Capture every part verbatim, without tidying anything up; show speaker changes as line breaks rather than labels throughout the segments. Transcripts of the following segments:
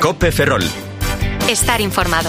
COPE Ferrol.
Estar informado.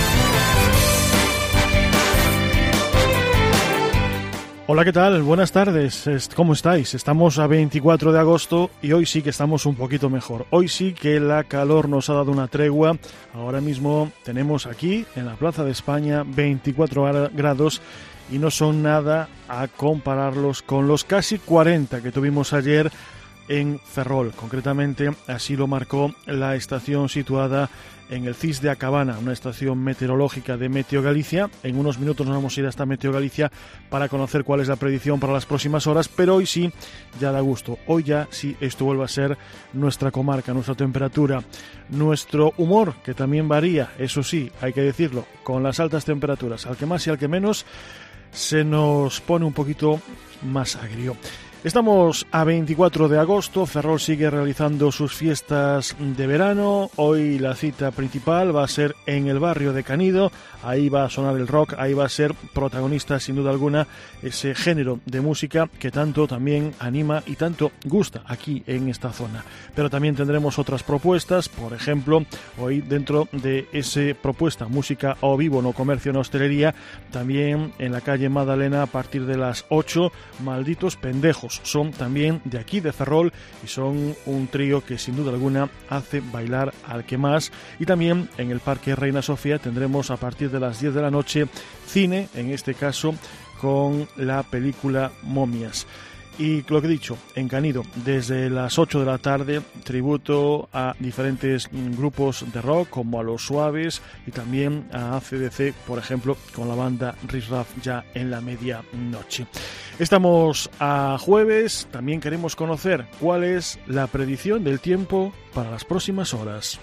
Hola, ¿qué tal? Buenas tardes. ¿Cómo estáis? Estamos a veinticuatro de agosto y hoy sí que estamos un poquito mejor. Hoy sí que la calor nos ha dado una tregua. Ahora mismo tenemos aquí, en la Plaza de España, veinticuatro grados y no son nada a compararlos con los casi cuarenta que tuvimos ayer en Ferrol. Concretamente, así lo marcó la estación situada en el C I S de Acabana, una estación meteorológica de Meteo Galicia. En unos minutos nos vamos a ir hasta Meteo Galicia para conocer cuál es la predicción para las próximas horas, pero hoy sí, ya da gusto. Hoy ya sí, esto vuelve a ser nuestra comarca, nuestra temperatura, nuestro humor, que también varía, eso sí, hay que decirlo, con las altas temperaturas. Al que más y al que menos se nos pone un poquito más agrio. Estamos a veinticuatro de agosto, Ferrol sigue realizando sus fiestas de verano. Hoy la cita principal va a ser en el barrio de Canido, ahí va a sonar el rock, ahí va a ser protagonista sin duda alguna ese género de música que tanto también anima y tanto gusta aquí en esta zona. Pero también tendremos otras propuestas, por ejemplo, hoy dentro de esa propuesta música o vivo, no comercio, no hostelería, también en la calle Madalena a partir de las ocho, Malditos Pendejos. Son también de aquí, de Ferrol, y son un trío que sin duda alguna hace bailar al que más. Y también en el Parque Reina Sofía tendremos a partir de las diez de la noche cine, en este caso con la película Momias. Y lo que he dicho, en Canido, desde las ocho de la tarde, tributo a diferentes grupos de rock, como a Los Suaves y también a A C D C, por ejemplo, con la banda Riff Raff ya en la medianoche. Estamos a jueves, también queremos conocer cuál es la predicción del tiempo para las próximas horas.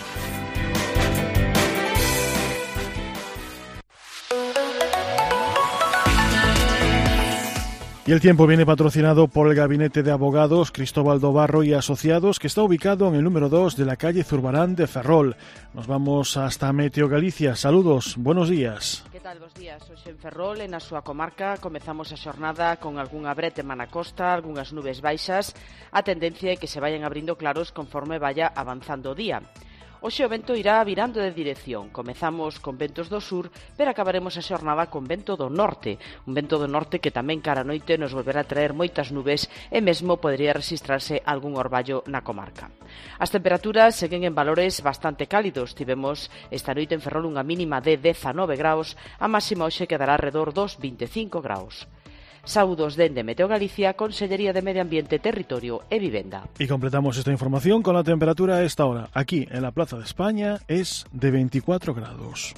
Y el tiempo viene patrocinado por el Gabinete de Abogados Cristóbal Dobarro y Asociados, que está ubicado en el número dos de la calle Zurbarán de Ferrol. Nos vamos hasta Meteo Galicia. Saludos, buenos días.
Que tal, bos días? Hoxe en Ferrol, en a súa comarca, comezamos a xornada con algunha brete na costa, algunhas nubes baixas. A tendencia é que se vayan abrindo claros conforme vaya avanzando o día. Hoxe o vento irá virando de dirección. Comezamos con ventos do sur, pero acabaremos a xornada con vento do norte. Un vento do norte que tamén cara a noite nos volverá a traer moitas nubes e mesmo podría registrarse algún orballo na comarca. As temperaturas seguen en valores bastante cálidos. Tivemos esta noite en Ferrol unha mínima de dezanove graus, a máxima hoxe quedará alrededor dos veinticinco graus. Saúdos dende Meteo Galicia, Consellería de Medio Ambiente, Territorio e Vivenda.
Y completamos esta información con la temperatura a esta hora. Aquí, en la Plaza de España, es de veinticuatro grados.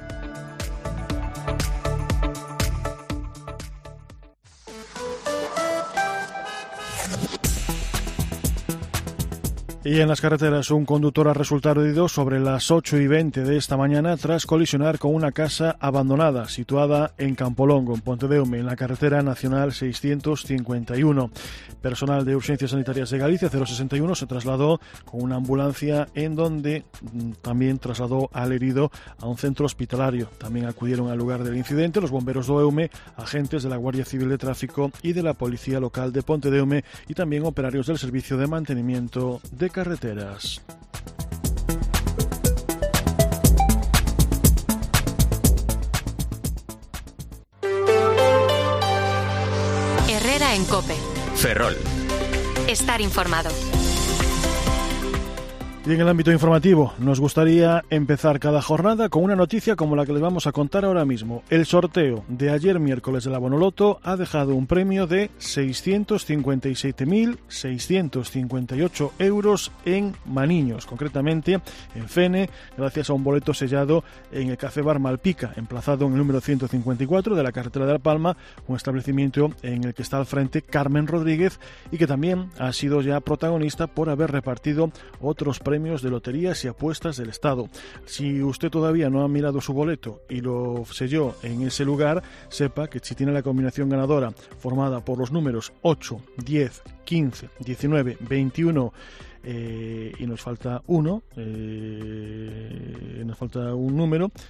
Y en las carreteras, un conductor ha resultado herido sobre las ocho y veinte de esta mañana tras colisionar con una casa abandonada situada en Campolongo, en Pontedeume, en la carretera nacional seiscientos cincuenta y uno. Personal de Urgencias Sanitarias de Galicia, cero sesenta y uno, se trasladó con una ambulancia en donde también trasladó al herido a un centro hospitalario. También acudieron al lugar del incidente los bomberos do Eume, agentes de la Guardia Civil de Tráfico y de la Policía Local de Pontedeume y también operarios del Servicio de Mantenimiento de Carreteras.
Herrera en COPE.
Ferrol.
Estar informado.
Y en el ámbito informativo, nos gustaría empezar cada jornada con una noticia como la que les vamos a contar ahora mismo. El sorteo de ayer miércoles del Abonoloto ha dejado un premio de seiscientos cincuenta y siete mil seiscientos cincuenta y ocho euros en Maniños, concretamente en Fene, gracias a un boleto sellado en el Café Bar Malpica, emplazado en el número ciento cincuenta y cuatro de la carretera de La Palma, un establecimiento en el que está al frente Carmen Rodríguez y que también ha sido ya protagonista por haber repartido otros premios premios de loterías y apuestas del Estado. Si usted todavía no ha mirado su boleto y lo selló en ese lugar, sepa que si tiene la combinación ganadora formada por los números ocho, diez, quince, diecinueve, veintiuno eh, y nos falta uno, eh, nos falta un número,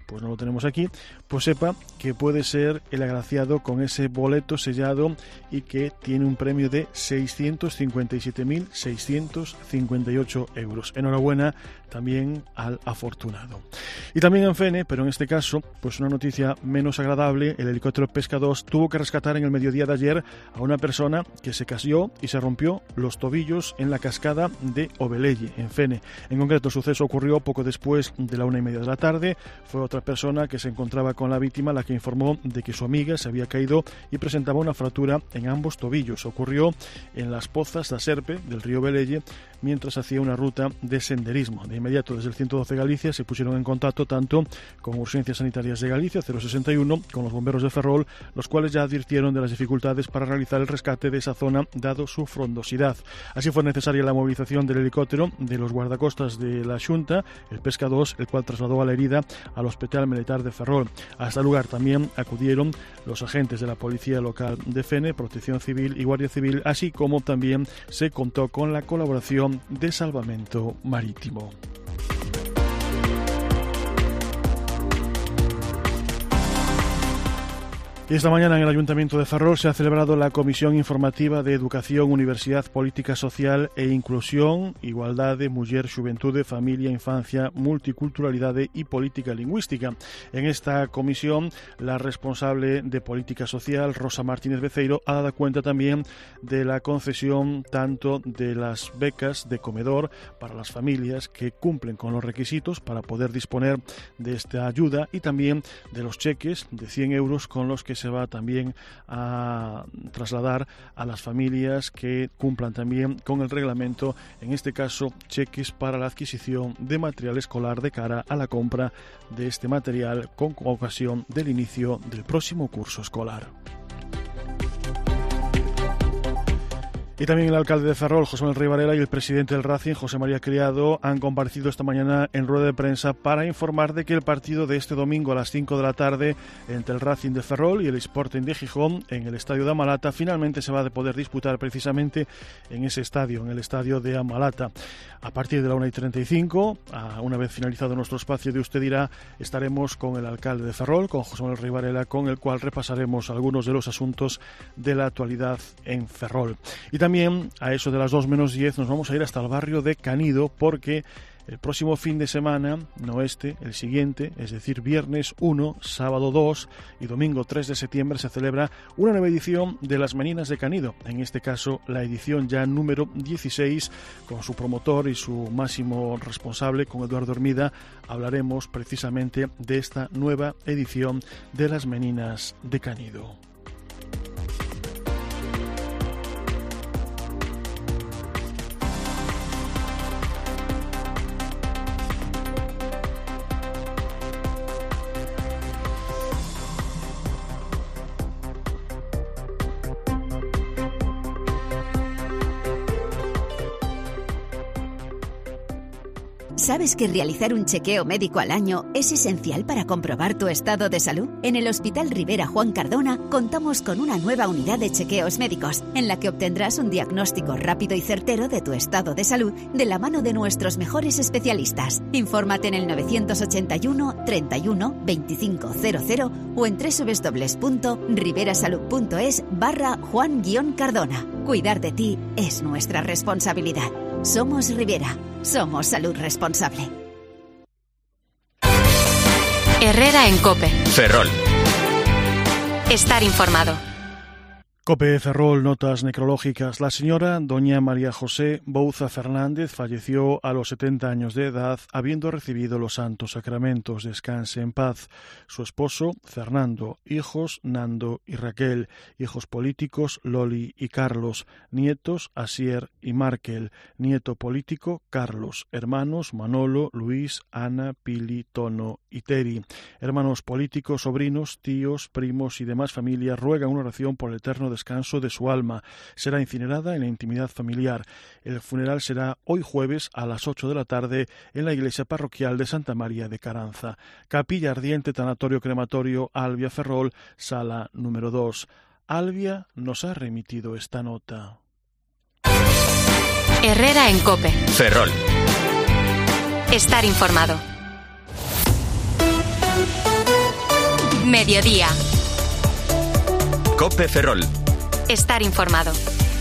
pues no lo tenemos aquí, pues sepa que puede ser el agraciado con ese boleto sellado y que tiene un premio de seiscientos cincuenta y siete mil seiscientos cincuenta y ocho euros. Enhorabuena también al afortunado. Y también en Fene, pero en este caso, pues una noticia menos agradable, el helicóptero Pesca dos tuvo que rescatar en el mediodía de ayer a una persona que se cayó y se rompió los tobillos en la cascada de Obelelle, en Fene. En concreto, el suceso ocurrió poco después de la una y media de la tarde. Fue otra persona que se encontraba con la víctima la que informó de que su amiga se había caído y presentaba una fractura en ambos tobillos. Ocurrió en las pozas da Serpe del río Obelelle mientras hacía una ruta de senderismo. De inmediato, desde el ciento doce Galicia se pusieron en contacto tanto con Urgencias Sanitarias de Galicia, cero sesenta y uno, con los bomberos de Ferrol, los cuales ya advirtieron de las dificultades para realizar el rescate de esa zona, dado su frondosidad. Así fue necesaria la movilización del helicóptero de los guardacostas de la Xunta, el Pesca dos, el cual trasladó a la herida al Hospital Militar de Ferrol. A este lugar también acudieron los agentes de la Policía Local de Fene, Protección Civil y Guardia Civil, así como también se contó con la colaboración de Salvamento Marítimo. Y esta mañana en el Ayuntamiento de Ferrol se ha celebrado la Comisión Informativa de Educación, Universidad, Política Social e Inclusión, Igualdade, Muller, Xuventude, Familia, Infancia, Multiculturalidade y Política Lingüística. En esta comisión, la responsable de Política Social, Rosa Martínez Beceiro, ha dado cuenta también de la concesión tanto de las becas de comedor para las familias que cumplen con los requisitos para poder disponer de esta ayuda y también de los cheques de cien euros con los que se va también a trasladar a las familias que cumplan también con el reglamento, en este caso cheques para la adquisición de material escolar de cara a la compra de este material con ocasión del inicio del próximo curso escolar. Y también el alcalde de Ferrol, José Manuel Rey Varela, y el presidente del Racing, José María Criado, han comparecido esta mañana en rueda de prensa para informar de que el partido de este domingo a las cinco de la tarde entre el Racing de Ferrol y el Sporting de Gijón en el estadio de Amalata finalmente se va a poder disputar precisamente en ese estadio, en el estadio de Amalata. A partir de la una y treinta y cinco, una vez finalizado nuestro espacio de Usted Dirá, estaremos con el alcalde de Ferrol, con José Manuel Rey Varela, con el cual repasaremos algunos de los asuntos de la actualidad en Ferrol. Y también También a eso de las dos menos diez nos vamos a ir hasta el barrio de Canido porque el próximo fin de semana, no este, el siguiente, es decir, viernes uno, sábado dos y domingo tres de septiembre se celebra una nueva edición de las Meninas de Canido, en este caso la edición ya número dieciséis, con su promotor y su máximo responsable, con Eduardo Hermida, hablaremos precisamente de esta nueva edición de las Meninas de Canido.
¿Sabes que realizar un chequeo médico al año es esencial para comprobar tu estado de salud? En el Hospital Rivera Juan Cardona contamos con una nueva unidad de chequeos médicos, en la que obtendrás un diagnóstico rápido y certero de tu estado de salud de la mano de nuestros mejores especialistas. Infórmate en el novecientos ochenta y uno, treinta y uno, veinticinco cero cero o en doble u doble u doble u punto riverasalud punto es barra Juan Cardona. Cuidar de ti es nuestra responsabilidad. Somos Rivera. Somos salud responsable.
Herrera en COPE.
Ferrol.
Estar informado.
COPE Ferrol, notas necrológicas. La señora doña María José Bouza Fernández falleció a los setenta años de edad, habiendo recibido los santos sacramentos. Descanse en paz. Su esposo, Fernando. Hijos, Nando y Raquel. Hijos políticos, Loli y Carlos. Nietos, Asier y Markel. Nieto político, Carlos. Hermanos, Manolo, Luis, Ana, Pili, Tono y Teri. Hermanos políticos, sobrinos, tíos, primos y demás familias ruegan una oración por el eterno descanso de su alma. Será incinerada en la intimidad familiar. El funeral será hoy jueves a las ocho de la tarde en la iglesia parroquial de Santa María de Caranza. Capilla ardiente, tanatorio crematorio, Albia Ferrol, sala número dos. Albia nos ha remitido esta nota.
Herrera en COPE.
Ferrol.
Estar informado. Mediodía.
COPE Ferrol.
Estar informado.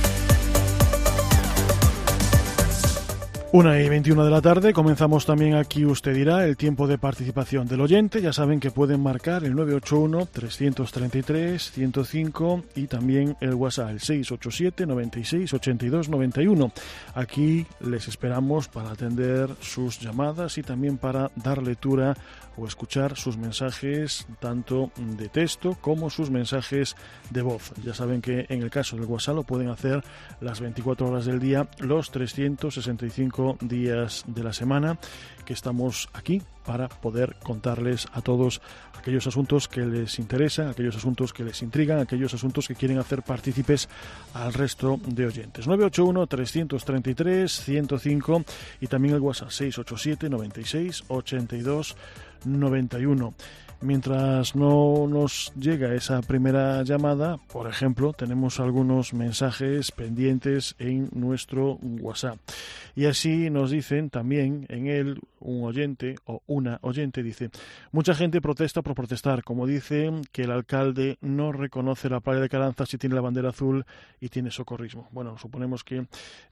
Una y veintiuna de la tarde, comenzamos también aquí, usted dirá, el tiempo de participación del oyente. Ya saben que pueden marcar el nueve ocho uno, tres tres tres, uno cero cinco y también el WhatsApp, el seis ocho siete, noventa y seis, ochenta y dos, noventa y uno. Aquí les esperamos para atender sus llamadas y también para dar lectura o escuchar sus mensajes tanto de texto como sus mensajes de voz. Ya saben que en el caso del WhatsApp lo pueden hacer las veinticuatro horas del día, los trescientos sesenta y cinco días de la semana, que estamos aquí para poder contarles a todos aquellos asuntos que les interesan, aquellos asuntos que les intrigan, aquellos asuntos que quieren hacer partícipes al resto de oyentes. nueve ocho uno, tres tres tres, uno cero cinco y también el WhatsApp seis ocho siete, noventa y seis, ochenta y dos, noventa y uno. Mientras no nos llega esa primera llamada, por ejemplo, tenemos algunos mensajes pendientes en nuestro WhatsApp. Y así nos dicen también en él un oyente o una oyente, dice: mucha gente protesta por protestar, como dicen que el alcalde no reconoce la playa de Caranza si tiene la bandera azul y tiene socorrismo. Bueno, suponemos que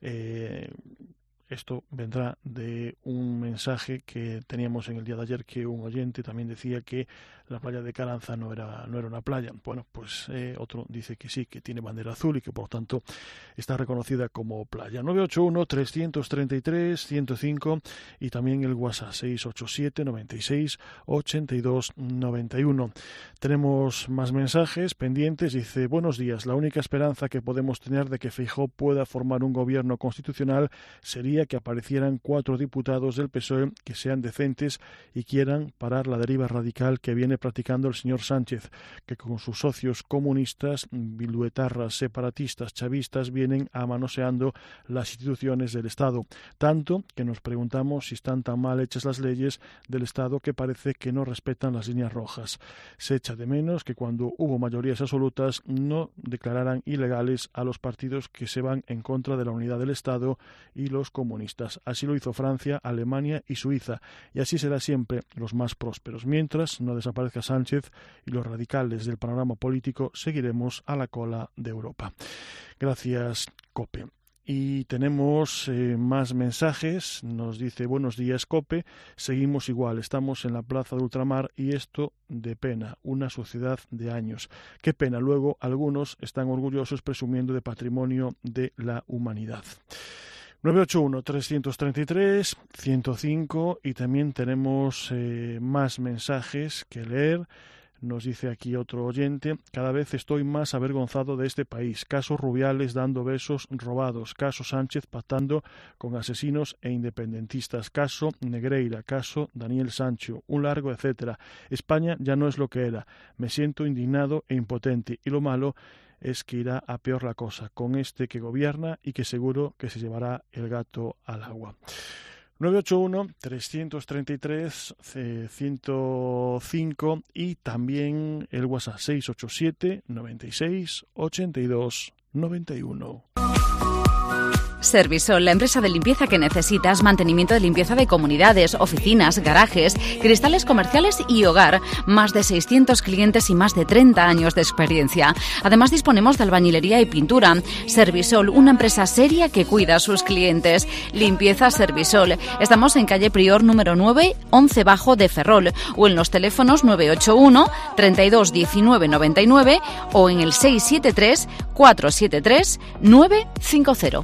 Eh, esto vendrá de un mensaje que teníamos en el día de ayer, que un oyente también decía que la playa de Caranza no era, no era una playa. Bueno, pues eh, otro dice que sí, que tiene bandera azul y que por tanto está reconocida como playa. nueve ocho uno, tres tres tres, uno cero cinco y también el WhatsApp seis ocho siete, noventa y seis, ochenta y dos, noventa y uno. Tenemos más mensajes pendientes. Dice: buenos días, la única esperanza que podemos tener de que Feijóo pueda formar un gobierno constitucional sería que aparecieran cuatro diputados del P S O E que sean decentes y quieran parar la deriva radical que viene practicando el señor Sánchez, que con sus socios comunistas, bilduetarras, separatistas, chavistas, vienen amanoseando las instituciones del Estado. Tanto que nos preguntamos si están tan mal hechas las leyes del Estado que parece que no respetan las líneas rojas. Se echa de menos que cuando hubo mayorías absolutas no declararan ilegales a los partidos que se van en contra de la unidad del Estado y los comunistas. Así lo hizo Francia, Alemania y Suiza, y así será siempre los más prósperos. Mientras no desaparezca Sánchez y los radicales del panorama político, seguiremos a la cola de Europa. Gracias, COPE. Y tenemos eh, más mensajes. Nos dice: buenos días, COPE, seguimos igual, estamos en la plaza de Ultramar y esto de pena, una sociedad de años. Qué pena, luego algunos están orgullosos presumiendo de patrimonio de la humanidad. nueve ocho uno, tres tres tres, uno cero cinco y también tenemos eh, más mensajes que leer. Nos dice aquí otro oyente: cada vez estoy más avergonzado de este país. Caso Rubiales dando besos robados. Caso Sánchez pactando con asesinos e independentistas. Caso Negreira. Caso Daniel Sancho. Un largo etcétera. España ya no es lo que era. Me siento indignado e impotente. Y lo malo es que irá a peor la cosa con este que gobierna y que seguro que se llevará el gato al agua. nueve ocho uno, tres tres tres, uno cero cinco y también el WhatsApp seis ocho siete, noventa y seis, ochenta y dos, noventa y uno.
Servisol, la empresa de limpieza que necesitas, mantenimiento de limpieza de comunidades, oficinas, garajes, cristales comerciales y hogar. Más de seiscientos clientes y más de treinta años de experiencia. Además disponemos de albañilería y pintura. Servisol, una empresa seria que cuida a sus clientes. Limpieza Servisol. Estamos en calle Prior número nueve, once bajo de Ferrol, o en los teléfonos nueve ocho uno, treinta y dos, diecinueve, noventa y nueve o en el seis siete tres, cuatro siete tres, nueve cinco cero.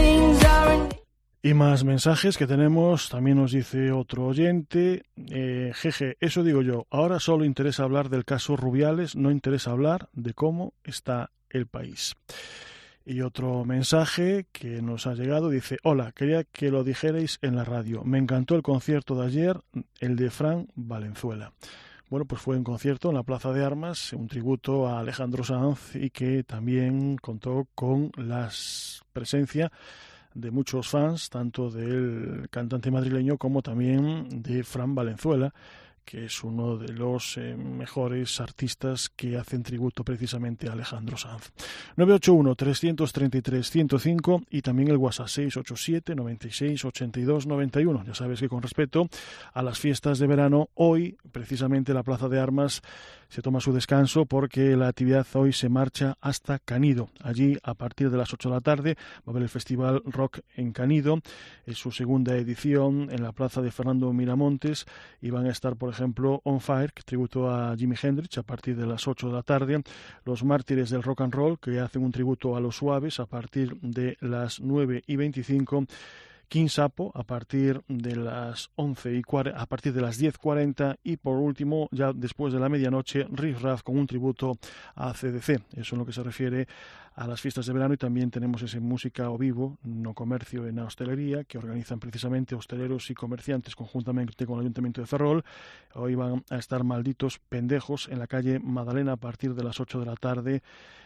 Y más mensajes que tenemos. También nos dice otro oyente: eh, jeje, eso digo yo, ahora solo interesa hablar del caso Rubiales, no interesa hablar de cómo está el país. Y otro mensaje que nos ha llegado dice: hola, quería que lo dijerais en la radio, me encantó el concierto de ayer, el de Fran Valenzuela. Bueno, pues fue un concierto en la Plaza de Armas, un tributo a Alejandro Sanz, y que también contó con la presencia de muchos fans, tanto del cantante madrileño como también de Fran Valenzuela, que es uno de los eh, mejores artistas que hacen tributo precisamente a Alejandro Sanz. nueve ocho uno, tres tres tres, uno cero cinco y también el WhatsApp seis ocho siete, noventa y seis, ochenta y dos, noventa y uno. Ya sabes que con respecto a las fiestas de verano, hoy precisamente la Plaza de Armas se toma su descanso porque la actividad hoy se marcha hasta Canido. Allí, a partir de las ocho de la tarde, va a haber el Festival Rock en Canido. Es su segunda edición en la plaza de Fernando Miramontes y van a estar, por ejemplo, On Fire, que tributo a Jimi Hendrix, a partir de las ocho de la tarde. Los Mártires del Rock and Roll, que hacen un tributo a los Suaves, a partir de las nueve y veinticinco. King Sapo a partir de las once y cuarenta, a partir de las diez cuarenta y por último, ya después de la medianoche, Riff Raff con un tributo a C D C. Eso en lo que se refiere a las fiestas de verano, y también tenemos ese música o vivo, no comercio en la hostelería, que organizan precisamente hosteleros y comerciantes conjuntamente con el Ayuntamiento de Ferrol. Hoy van a estar Malditos Pendejos en la calle Madalena a partir de las ocho de la tarde,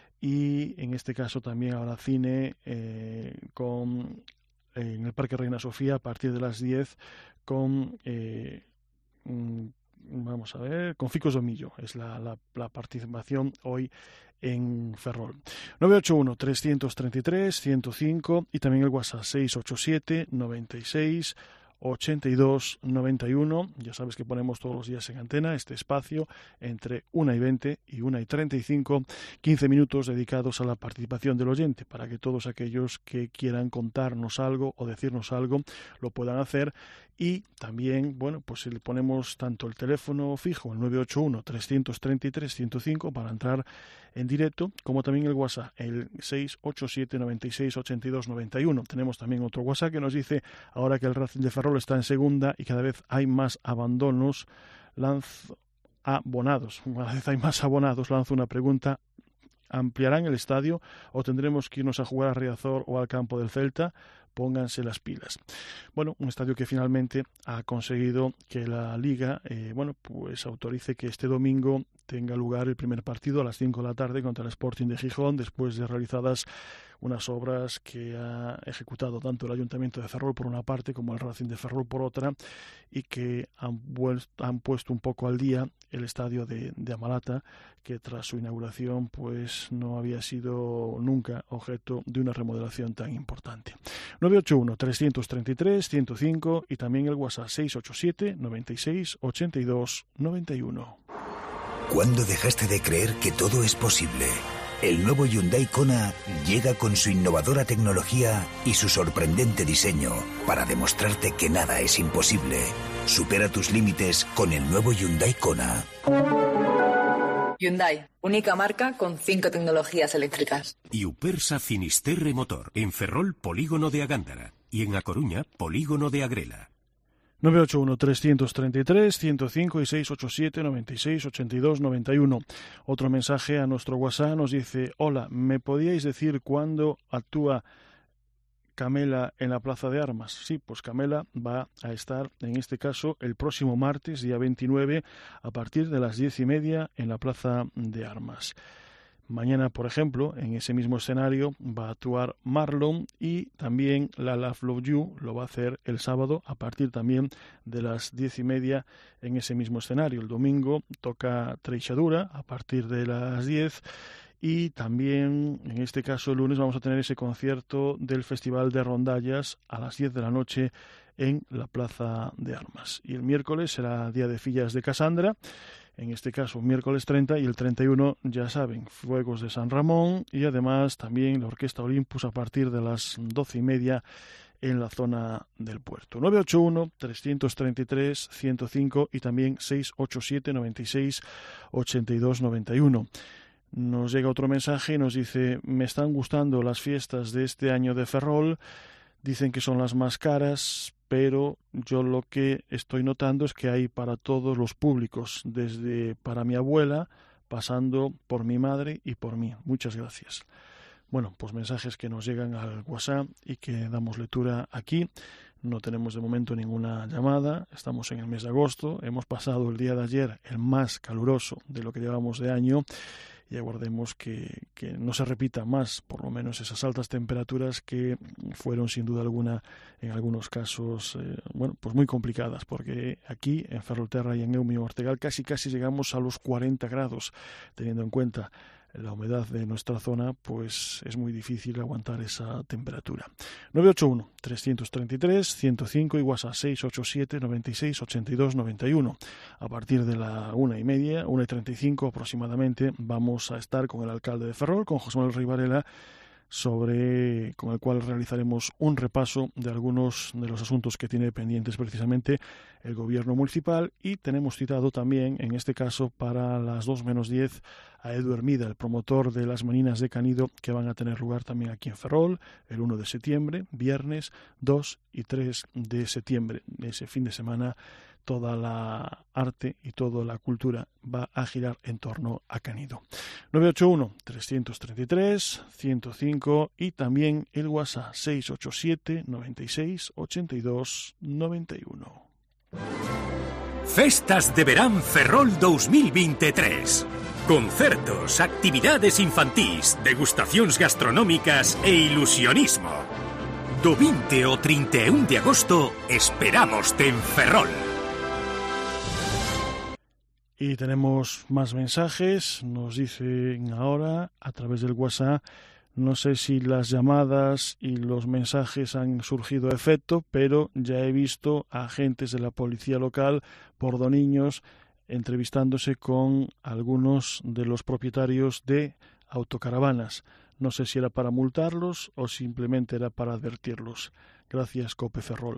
y en este caso también habrá cine eh, con en el Parque Reina Sofía a partir de las diez con eh, vamos a ver con Ficos Domillo. Es la, la, la participación hoy en Ferrol. nueve ocho uno, tres tres tres, uno cero cinco y también el WhatsApp seis ocho siete, nueve seis, ochenta y dos noventa y uno. Ya sabes que ponemos todos los días en antena este espacio entre una y veinte y una y treinta y cinco, quince minutos dedicados a la participación del oyente, para que todos aquellos que quieran contarnos algo o decirnos algo lo puedan hacer. Y también, bueno, pues si le ponemos tanto el teléfono fijo, el nueve ocho uno, tres tres tres, uno cero cinco, para entrar en directo, como también el WhatsApp, el seis ocho siete, nueve seis, ochenta y dos noventa y uno. Tenemos también otro WhatsApp que nos dice: ahora que el Racing de Ferrol está en segunda y cada vez hay más abandonos, lanzo abonados, cada vez hay más abonados, lanzo una pregunta: ¿ampliarán el estadio o tendremos que irnos a jugar a Riazor o al campo del Celta? Pónganse las pilas. Bueno, un estadio que finalmente ha conseguido que la Liga, eh, bueno, pues autorice que este domingo tenga lugar el primer partido a las cinco de la tarde contra el Sporting de Gijón, después de realizadas unas obras que ha ejecutado tanto el Ayuntamiento de Ferrol por una parte como el Racing de Ferrol por otra, y que han, vuelto, han puesto un poco al día el estadio de, de Amalata, que tras su inauguración pues no había sido nunca objeto de una remodelación tan importante. nueve ocho uno, tres tres tres, uno cero cinco y también el WhatsApp seis ocho siete, nueve seis, ochenta y dos noventa y uno.
¿Cuándo dejaste de creer que todo es posible? El nuevo Hyundai Kona llega con su innovadora tecnología y su sorprendente diseño para demostrarte que nada es imposible. Supera tus límites con el nuevo Hyundai Kona.
Hyundai, única marca con cinco tecnologías eléctricas.
Y Upersa Finisterre Motor, en Ferrol, polígono de Agándara, y en A Coruña, polígono de Agrela.
nueve ocho uno, tres tres tres, uno cero cinco y seis ocho siete, nueve seis, ochenta y dos noventa y uno. Otro mensaje a nuestro WhatsApp nos dice: hola, ¿me podíais decir cuándo actúa Camela en la Plaza de Armas? Sí, pues Camela va a estar, en este caso, el próximo martes, día veintinueve, a partir de las diez y media en la Plaza de Armas. Mañana, por ejemplo, en ese mismo escenario va a actuar Marlon, y también la Love Love You lo va a hacer el sábado a partir también de las diez y media en ese mismo escenario. El domingo toca Treixadura a partir de las diez, y también en este caso el lunes vamos a tener ese concierto del Festival de Rondallas a las diez de la noche en la Plaza de Armas. Y el miércoles será Día de Fillas de Casandra, en este caso miércoles treinta, y el treinta y uno, ya saben, Fuegos de San Ramón, y además también la Orquesta Olympus a partir de las doce y media en la zona del puerto. nueve ocho uno, tres tres tres, uno cero cinco y también seis ocho siete, nueve seis, ochenta y dos noventa y uno. Nos llega otro mensaje y nos dice: me están gustando las fiestas de este año de Ferrol, dicen que son las más caras, pero yo lo que estoy notando es que hay para todos los públicos, desde para mi abuela, pasando por mi madre y por mí. Muchas gracias. Bueno, pues mensajes que nos llegan al WhatsApp y que damos lectura aquí. No tenemos de momento ninguna llamada, estamos en el mes de agosto, hemos pasado el día de ayer el más caluroso de lo que llevamos de año, y aguardemos que, que no se repita más, por lo menos esas altas temperaturas que fueron sin duda alguna en algunos casos eh, bueno, pues muy complicadas, porque aquí en Ferrolterra y en Eumio Ortegal casi casi llegamos a los cuarenta grados, teniendo en cuenta la humedad de nuestra zona, pues es muy difícil aguantar esa temperatura. nueve ocho uno, tres tres tres, ciento cinco y WhatsApp seis ocho siete, noventa y seis, ochenta y dos, noventa y uno. A partir de la una y media, una y treinta y cinco aproximadamente, vamos a estar con el alcalde de Ferrol, con José Manuel Rey Varela, sobre, con el cual realizaremos un repaso de algunos de los asuntos que tiene pendientes precisamente el gobierno municipal, y tenemos citado también, en este caso, para las dos menos diez a Edu Hermida, el promotor de las Meninas de Canido, que van a tener lugar también aquí en Ferrol el uno de septiembre, viernes dos y tres de septiembre. Ese fin de semana toda la arte y toda la cultura va a girar en torno a Canido. nueve ocho uno, tres tres tres, ciento cinco y también el WhatsApp seis ocho siete, noventa y seis, ochenta y dos, noventa y uno.
Festas de Verán Ferrol dos mil veintitrés. Concertos, actividades infantís, degustacións gastronómicas e ilusionismo. Do veinte ao trinta e un de agosto esperámoste en Ferrol.
Y tenemos más mensajes, nos dicen ahora a través del WhatsApp, no sé si las llamadas y los mensajes han surgido efecto, pero ya he visto a agentes de la policía local por Doniños entrevistándose con algunos de los propietarios de autocaravanas. No sé si era para multarlos o simplemente era para advertirlos. Gracias, Cope Ferrol.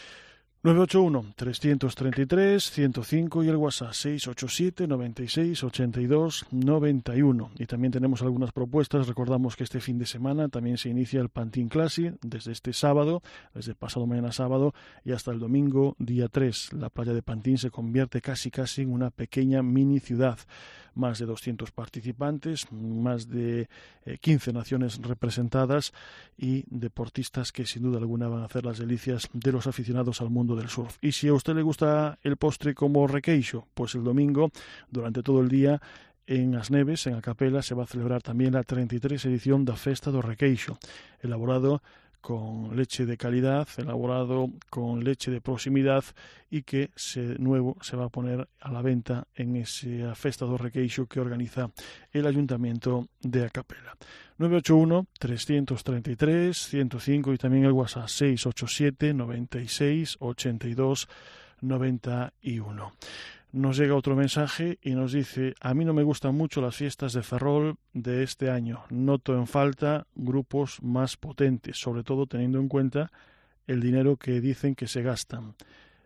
nueve ocho uno, tres tres tres, ciento cinco y el WhatsApp seis ocho siete, noventa y seis, ochenta y dos, noventa y uno. Y también tenemos algunas propuestas. Recordamos que este fin de semana también se inicia el Pantín Classic desde este sábado, desde pasado mañana sábado y hasta el domingo día tres. La playa de Pantín se convierte casi casi en una pequeña mini ciudad. Más de doscientos participantes, más de eh, quince naciones representadas y deportistas que sin duda alguna van a hacer las delicias de los aficionados al mundo del surf. Y si a usted le gusta el postre como requeixo, pues el domingo, durante todo el día, en As Neves, en A Capela, se va a celebrar también la treinta y tres edición da Festa do Requeixo, elaborado con leche de calidad, elaborado con leche de proximidad y que se, nuevo se va a poner a la venta en esa Festa do Requeixo que organiza el Ayuntamiento de A Capela. nueve ocho uno, tres tres tres, ciento cinco y también el WhatsApp seis ocho siete, noventa y seis, ochenta y dos, noventa y uno. Nos llega otro mensaje y nos dice: a mí no me gustan mucho las fiestas de Ferrol de este año. Noto en falta grupos más potentes, sobre todo teniendo en cuenta el dinero que dicen que se gastan.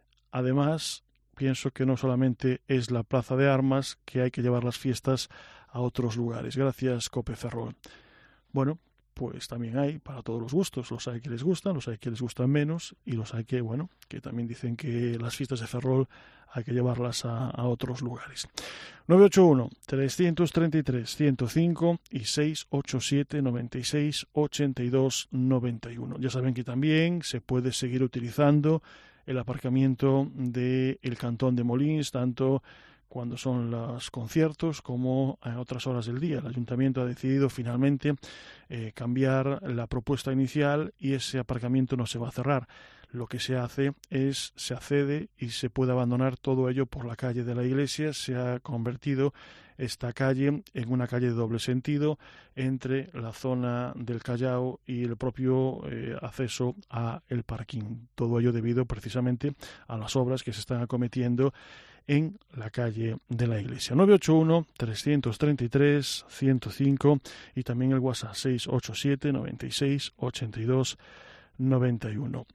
Además, pienso que no solamente es la Plaza de Armas, que hay que llevar las fiestas a otros lugares. Gracias, Cope Ferrol. Bueno, pues también hay para todos los gustos. Los hay que les gustan, los hay que les gustan menos y los hay que, bueno, que también dicen que las fiestas de Ferrol hay que llevarlas a, a otros lugares. nueve ocho uno, tres tres tres, ciento cinco y seis ocho siete, noventa y seis, ochenta y dos, noventa y uno. Ya saben que también se puede seguir utilizando el aparcamiento del Cantón de Molins, tanto cuando son los conciertos como en otras horas del día. El Ayuntamiento ha decidido finalmente eh, cambiar la propuesta inicial y ese aparcamiento no se va a cerrar. Lo que se hace es, se accede y se puede abandonar todo ello por la calle de la Iglesia. Se ha convertido esta calle en una calle de doble sentido entre la zona del Callao y el propio eh, acceso a el parking. Todo ello debido precisamente a las obras que se están acometiendo en la calle de la Iglesia. nueve ocho uno, tres tres tres, ciento cinco y también el WhatsApp seis ocho siete, noventa y seis, ochenta y dos, noventa y uno.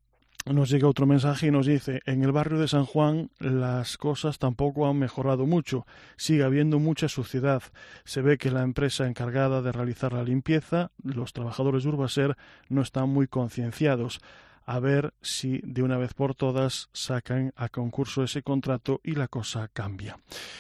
Nos llega otro mensaje y nos dice: en el barrio de San Juan las cosas tampoco han mejorado mucho, sigue habiendo mucha suciedad. Se ve que la empresa encargada de realizar la limpieza, los trabajadores de Urbaser, no están muy concienciados. A ver si de una vez por todas sacan a concurso ese contrato y la cosa cambia.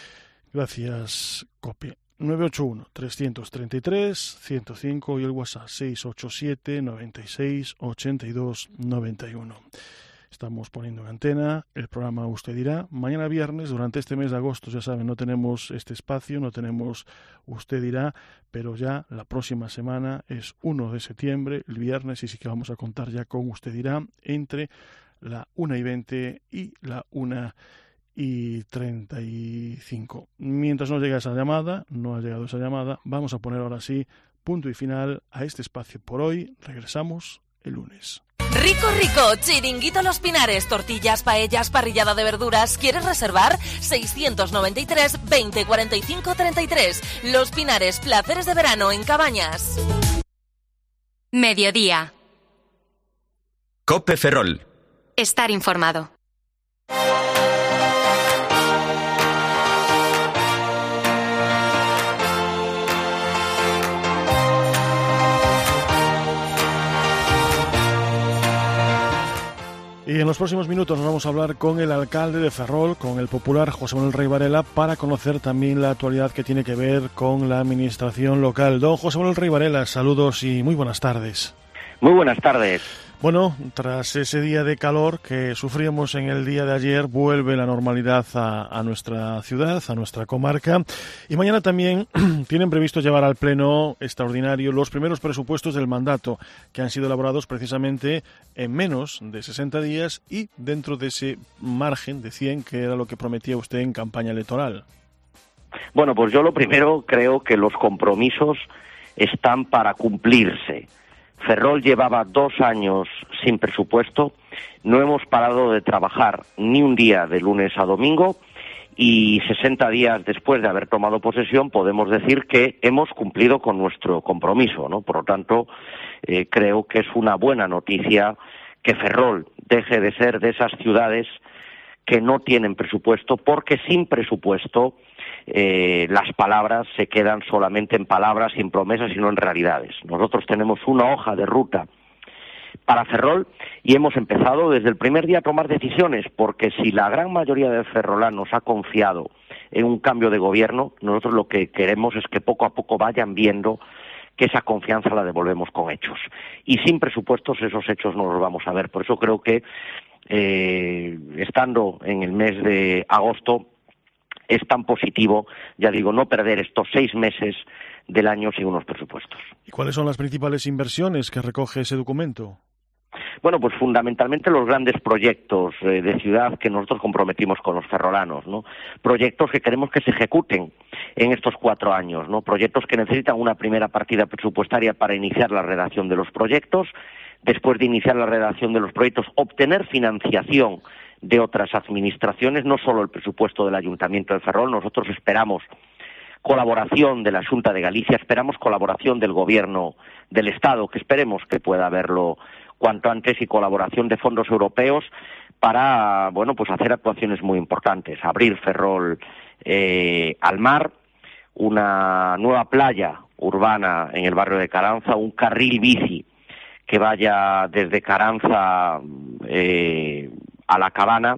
Gracias, Cope. nueve ocho uno, tres tres tres, ciento cinco y el WhatsApp seis ocho siete, noventa y seis, ochenta y dos, noventa y uno. Estamos poniendo en antena el programa Usted Dirá. Mañana viernes, durante este mes de agosto, ya saben, no tenemos este espacio, no tenemos Usted Dirá, pero ya la próxima semana es uno de septiembre, el viernes, y sí que vamos a contar ya con Usted Dirá entre la una y veinte y la una y treinta y cinco. Mientras no llega esa llamada, no ha llegado esa llamada, vamos a poner ahora sí punto y final a este espacio por hoy. Regresamos el lunes.
Rico, rico, chiringuito Los Pinares, tortillas, paellas, parrillada de verduras. ¿Quieres reservar? seiscientos noventa y tres, veinte, cuarenta y cinco, treinta y tres. Los Pinares, placeres de verano en Cabañas.
Mediodía.
Cope Ferrol.
Estar informado.
Y en los próximos minutos nos vamos a hablar con el alcalde de Ferrol, con el popular José Manuel Rey Varela, para conocer también la actualidad que tiene que ver con la administración local. Don José Manuel Rey Varela, saludos y muy buenas tardes.
Muy buenas tardes.
Bueno, tras ese día de calor que sufrimos en el día de ayer, vuelve la normalidad a, a nuestra ciudad, a nuestra comarca. Y mañana también tienen previsto llevar al Pleno extraordinario los primeros presupuestos del mandato, que han sido elaborados precisamente en menos de sesenta días y dentro de ese margen de cien, que era lo que prometía usted en campaña electoral.
Bueno, pues yo lo primero creo que los compromisos están para cumplirse. Ferrol llevaba dos años sin presupuesto, no hemos parado de trabajar ni un día de lunes a domingo y sesenta días después de haber tomado posesión podemos decir que hemos cumplido con nuestro compromiso, ¿no? Por lo tanto, eh, creo que es una buena noticia que Ferrol deje de ser de esas ciudades que no tienen presupuesto, porque sin presupuesto Eh, las palabras se quedan solamente en palabras, sin promesas, sino en realidades. Nosotros tenemos una hoja de ruta para Ferrol y hemos empezado desde el primer día a tomar decisiones, porque si la gran mayoría de ferrolanos ha confiado en un cambio de gobierno, nosotros lo que queremos es que poco a poco vayan viendo que esa confianza la devolvemos con hechos. Y sin presupuestos esos hechos no los vamos a ver. Por eso creo que eh, estando en el mes de agosto es tan positivo, ya digo, no perder estos seis meses del año sin unos presupuestos.
¿Y cuáles son las principales inversiones que recoge ese documento?
Bueno, pues fundamentalmente los grandes proyectos eh, de ciudad que nosotros comprometimos con los ferrolanos, ¿no? Proyectos que queremos que se ejecuten en estos cuatro años, ¿no? Proyectos que necesitan una primera partida presupuestaria para iniciar la redacción de los proyectos, después de iniciar la redacción de los proyectos, obtener financiación de otras administraciones, no solo el presupuesto del Ayuntamiento de Ferrol. Nosotros esperamos colaboración de la Xunta de Galicia, esperamos colaboración del Gobierno del Estado, que esperemos que pueda haberlo cuanto antes, y colaboración de fondos europeos para, bueno, pues hacer actuaciones muy importantes. Abrir Ferrol eh, al mar, una nueva playa urbana en el barrio de Caranza, un carril bici que vaya desde Caranza eh, a La Cabana,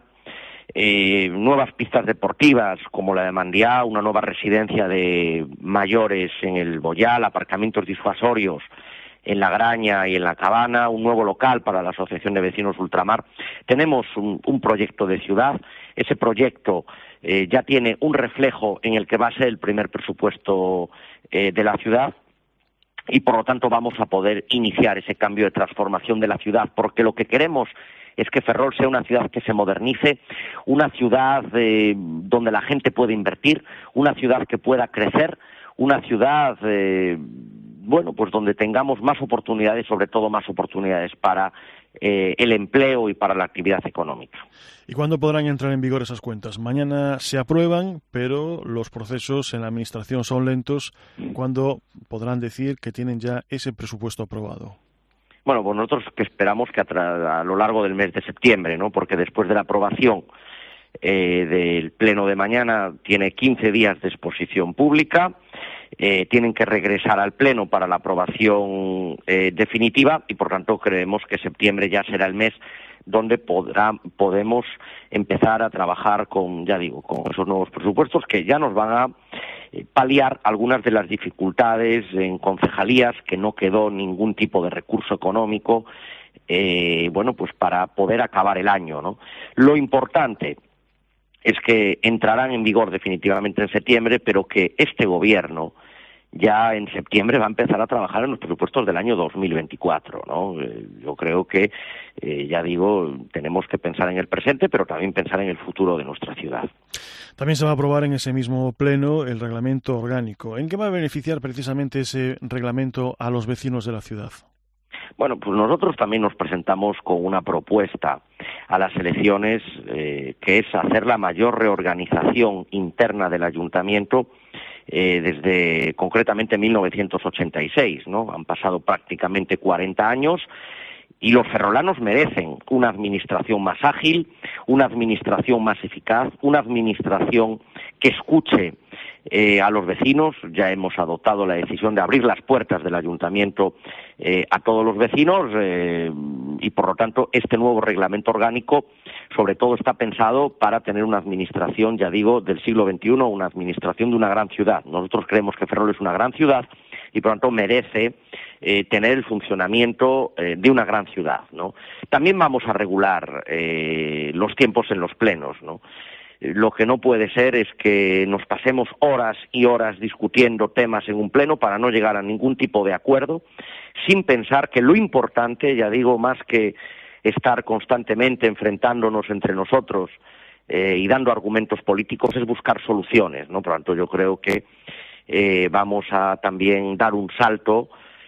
eh, nuevas pistas deportivas como la de Mandiá, una nueva residencia de mayores en el Boyal, aparcamientos disuasorios en La Graña y en La Cabana, un nuevo local para la Asociación de Vecinos Ultramar. Tenemos un, un proyecto de ciudad. Ese proyecto eh, ya tiene un reflejo en el que va a ser el primer presupuesto eh, de la ciudad, y por lo tanto vamos a poder iniciar ese cambio de transformación de la ciudad, porque lo que queremos es que Ferrol sea una ciudad que se modernice, una ciudad eh, donde la gente pueda invertir, una ciudad que pueda crecer, una ciudad, eh, bueno, pues donde tengamos más oportunidades, sobre todo más oportunidades para eh, el empleo y para la actividad económica.
¿Y cuándo podrán entrar en vigor esas cuentas? Mañana se aprueban, pero los procesos en la Administración son lentos. ¿Cuándo podrán decir que tienen ya ese presupuesto aprobado?
Bueno, pues nosotros que esperamos que a, tra- a lo largo del mes de septiembre, ¿no? Porque después de la aprobación eh, del pleno de mañana tiene quince días de exposición pública, eh, tienen que regresar al pleno para la aprobación eh, definitiva, y por tanto creemos que septiembre ya será el mes donde podrá, podemos empezar a trabajar con, ya digo, con esos nuevos presupuestos que ya nos van a eh, paliar algunas de las dificultades en concejalías, que no quedó ningún tipo de recurso económico, eh, bueno, pues para poder acabar el año, ¿no? Lo importante es que entrarán en vigor definitivamente en septiembre, pero que este gobierno ya en septiembre va a empezar a trabajar en los presupuestos del año dos mil veinticuatro, ¿no? Eh, yo creo que eh, ya digo, tenemos que pensar en el presente, pero también pensar en el futuro de nuestra ciudad.
También se va a aprobar en ese mismo pleno el reglamento orgánico. ¿En qué va a beneficiar precisamente ese reglamento a los vecinos de la ciudad?
Bueno, pues nosotros también nos presentamos con una propuesta a las elecciones, eh, que es hacer la mayor reorganización interna del ayuntamiento eh, desde concretamente mil novecientos ochenta y seis, ¿no? Han pasado prácticamente cuarenta años y los ferrolanos merecen una administración más ágil, una administración más eficaz, una administración que escuche eh, a los vecinos. Ya hemos adoptado la decisión de abrir las puertas del ayuntamiento eh, a todos los vecinos eh, y, por lo tanto, este nuevo reglamento orgánico sobre todo está pensado para tener una administración, ya digo, del siglo veintiuno, una administración de una gran ciudad. Nosotros creemos que Ferrol es una gran ciudad y, por lo tanto, merece eh, tener el funcionamiento eh, de una gran ciudad, ¿no? También vamos a regular eh, los tiempos en los plenos, ¿no? Lo que no puede ser es que nos pasemos horas y horas discutiendo temas en un pleno para no llegar a ningún tipo de acuerdo, sin pensar que lo importante, ya digo, más que estar constantemente enfrentándonos entre nosotros eh, y dando argumentos políticos, es buscar soluciones, ¿no? Por lo tanto, yo creo que eh, vamos a también dar un salto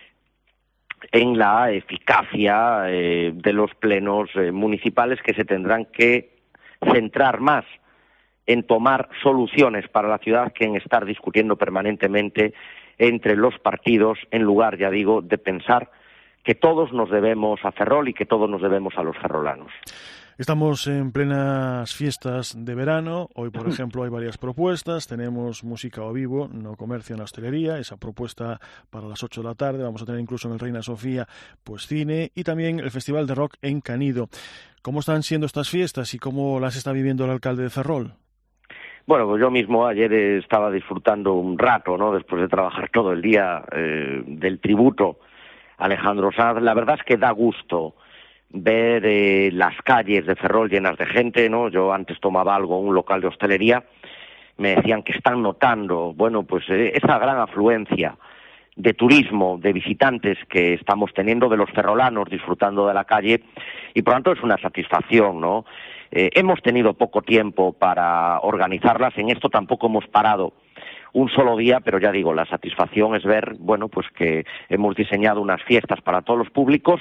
en la eficacia eh, de los plenos eh, municipales, que se tendrán que centrar más en tomar soluciones para la ciudad que en estar discutiendo permanentemente entre los partidos, en lugar, ya digo, de pensar que todos nos debemos a Ferrol y que todos nos debemos a los ferrolanos.
Estamos en plenas fiestas de verano. Hoy, por ejemplo, hay varias propuestas. Tenemos música o vivo, no comercio en la hostelería, esa propuesta para las ocho de la tarde. Vamos a tener incluso en el Reina Sofía, pues cine, y también el Festival de Rock en Canido. ¿Cómo están siendo estas fiestas y cómo las está viviendo el alcalde de Ferrol?
Bueno, pues yo mismo ayer estaba disfrutando un rato, ¿no?, después de trabajar todo el día, eh, del tributo a Alejandro Sanz. La verdad es que da gusto ver eh, las calles de Ferrol llenas de gente, ¿no? Yo antes tomaba algo en un local de hostelería, me decían que están notando, bueno, pues eh, esa gran afluencia de turismo, de visitantes que estamos teniendo, de los ferrolanos disfrutando de la calle, y por lo tanto es una satisfacción, ¿no? Eh, hemos tenido poco tiempo para organizarlas, en esto tampoco hemos parado un solo día, pero ya digo, la satisfacción es ver, bueno, pues que hemos diseñado unas fiestas para todos los públicos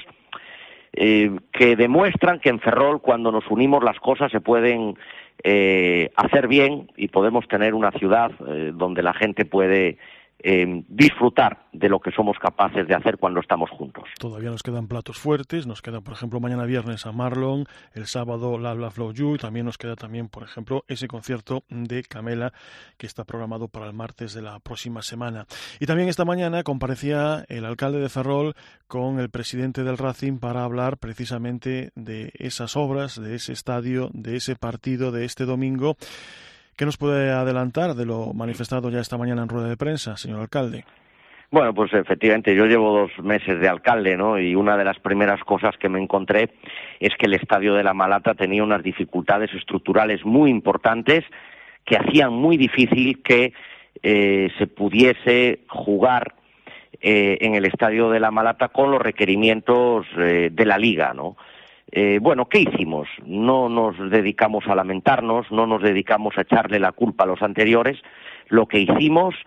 eh, que demuestran que en Ferrol, cuando nos unimos, las cosas se pueden eh, hacer bien y podemos tener una ciudad eh, donde la gente puede Eh, disfrutar de lo que somos capaces de hacer cuando estamos juntos.
Todavía nos quedan platos fuertes, nos queda, por ejemplo, mañana viernes a Marlon, el sábado la Bla Flow You, y también nos queda también, por ejemplo, ese concierto de Camela que está programado para el martes de la próxima semana. Y también esta mañana comparecía el alcalde de Ferrol con el presidente del Racing para hablar precisamente de esas obras, de ese estadio, de ese partido de este domingo. ¿Qué nos puede adelantar de lo manifestado ya esta mañana en rueda de prensa, señor alcalde?
Bueno, pues efectivamente, yo llevo dos meses de alcalde, ¿no? Y una de las primeras cosas que me encontré es que el Estadio de la Malata tenía unas dificultades estructurales muy importantes que hacían muy difícil que eh, se pudiese jugar eh, en el Estadio de la Malata con los requerimientos eh, de la Liga, ¿no? Eh, bueno, ¿qué hicimos? No nos dedicamos a lamentarnos, no nos dedicamos a echarle la culpa a los anteriores. Lo que hicimos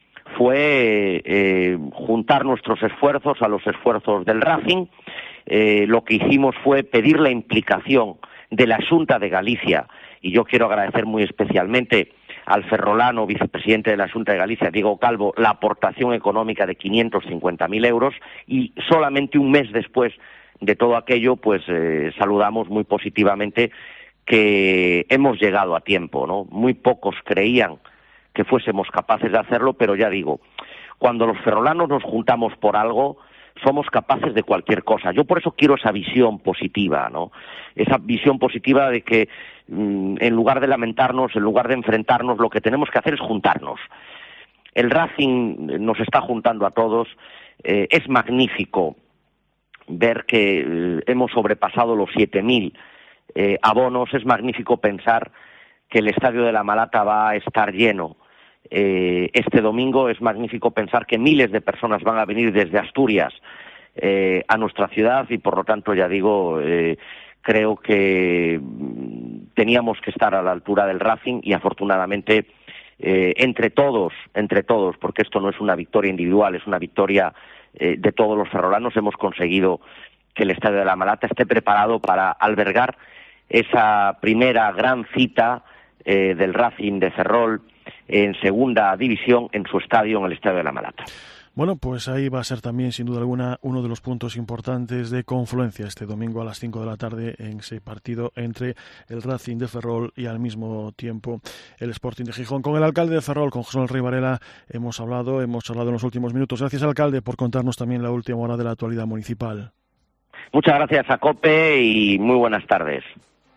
fue eh, juntar nuestros esfuerzos a los esfuerzos del Racing. Eh, lo que hicimos fue pedir la implicación de la Xunta de Galicia, y yo quiero agradecer muy especialmente al ferrolano vicepresidente de la Xunta de Galicia, Diego Calvo, la aportación económica de quinientos cincuenta mil euros, y solamente un mes después de todo aquello, pues eh, saludamos muy positivamente que hemos llegado a tiempo, ¿no? Muy pocos creían que fuésemos capaces de hacerlo, pero ya digo, cuando los ferrolanos nos juntamos por algo, somos capaces de cualquier cosa. Yo por eso quiero esa visión positiva, ¿no? Esa visión positiva de que mmm, en lugar de lamentarnos, en lugar de enfrentarnos, lo que tenemos que hacer es juntarnos. El Racing nos está juntando a todos, eh, es magnífico ver que eh, hemos sobrepasado los siete mil eh, abonos. Es magnífico pensar que el Estadio de la Malata va a estar lleno eh, este domingo. Es magnífico pensar que miles de personas van a venir desde Asturias eh, a nuestra ciudad y, por lo tanto, ya digo, eh, creo que teníamos que estar a la altura del Racing y, afortunadamente, eh, entre todos, entre todos, porque esto no es una victoria individual, es una victoria eh, de todos los ferrolanos, hemos conseguido que el Estadio de la Malata esté preparado para albergar esa primera gran cita eh, del Racing de Ferrol en segunda división en su estadio, en el Estadio de la Malata.
Bueno, pues ahí va a ser también, sin duda alguna, uno de los puntos importantes de confluencia este domingo a las cinco de la tarde en ese partido entre el Racing de Ferrol y al mismo tiempo el Sporting de Gijón. Con el alcalde de Ferrol, con José Manuel Rey Varela, hemos hablado, hemos hablado en los últimos minutos. Gracias, alcalde, por contarnos también la última hora de la actualidad municipal.
Muchas gracias a COPE y muy buenas tardes.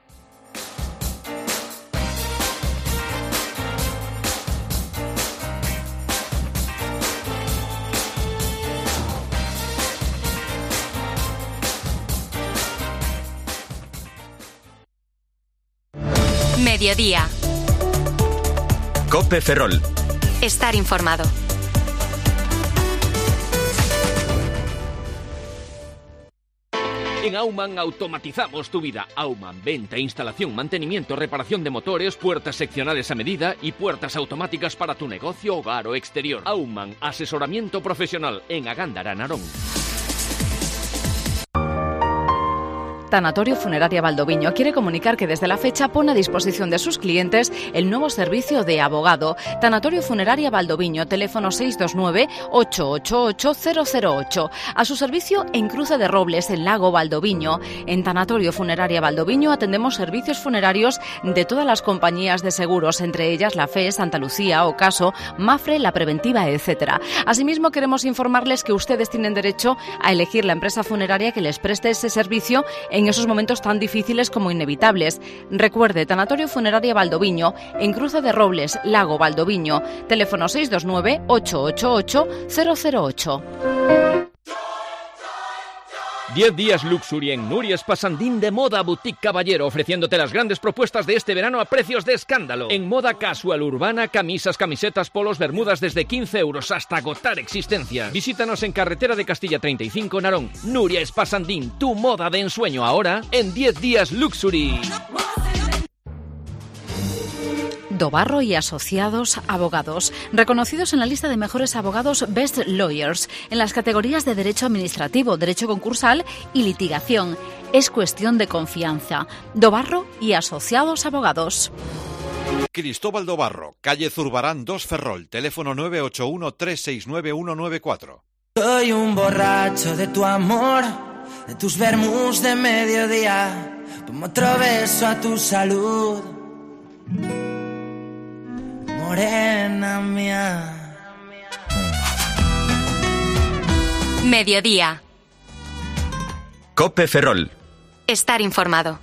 Mediodía.
COPE Ferrol.
Estar informado.
En Aumann automatizamos tu vida. Aumann, venta, instalación, mantenimiento, reparación de motores, puertas seccionales a medida y puertas automáticas para tu negocio, hogar o exterior. Aumann, asesoramiento profesional en Agándara, Narón.
Tanatorio Funeraria Valdoviño quiere comunicar que desde la fecha pone a disposición de sus clientes el nuevo servicio de abogado. Tanatorio Funeraria Valdoviño, teléfono seis dos nueve, ocho ocho ocho, cero cero ocho. A su servicio en Cruce de Robles, en Lago Valdoviño. En Tanatorio Funeraria Valdoviño atendemos servicios funerarios de todas las compañías de seguros, entre ellas la F E, Santa Lucía, Ocaso, Mafre, La Preventiva, etcétera. Asimismo, queremos informarles que ustedes tienen derecho a elegir la empresa funeraria que les preste ese servicio en esos momentos tan difíciles como inevitables. Recuerde, Tanatorio Funeraria Valdoviño, en Cruce de Robles, Lago Valdoviño, teléfono seis dos nueve, ocho ocho ocho, cero cero ocho.
diez días Luxury en Nuria Spasandín de Moda Boutique Caballero, ofreciéndote las grandes propuestas de este verano a precios de escándalo. En moda casual urbana, camisas, camisetas, polos, bermudas desde quince euros hasta agotar existencias. Visítanos en Carretera de Castilla treinta y cinco, Narón. Nuria Spasandín, tu moda de ensueño ahora en diez días Luxury.
Dobarro y Asociados Abogados, reconocidos en la lista de mejores abogados Best Lawyers, en las categorías de Derecho Administrativo, Derecho Concursal y Litigación. Es cuestión de confianza. Dobarro y Asociados Abogados.
Cristóbal Dobarro, calle Zurbarán dos Ferrol, teléfono nueve ocho uno, tres seis nueve, uno nueve cuatro.
Soy un borracho de tu amor, de tus vermús de mediodía, como otro beso a tu salud. Morena mía.
Mediodía.
COPE Ferrol.
Estar informado.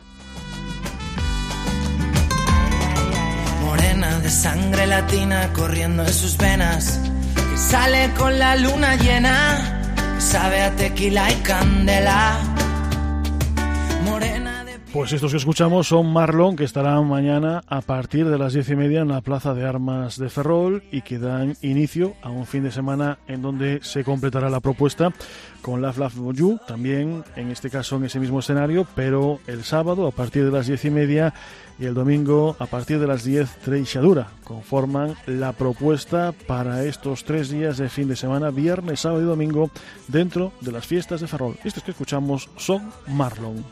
Morena de sangre latina corriendo en sus venas, que sale con la luna llena, que sabe a tequila y candela. Morena.
Pues estos que escuchamos son Marlon, que estarán mañana a partir de las diez y media en la Plaza de Armas de Ferrol y que dan inicio a un fin de semana en donde se completará la propuesta con Love Love You, también en este caso en ese mismo escenario, pero el sábado a partir de las diez y media y el domingo a partir de las diez Treixadura. Conforman la propuesta para estos tres días de fin de semana, viernes, sábado y domingo, dentro de las fiestas de Ferrol. Estos que escuchamos son Marlon.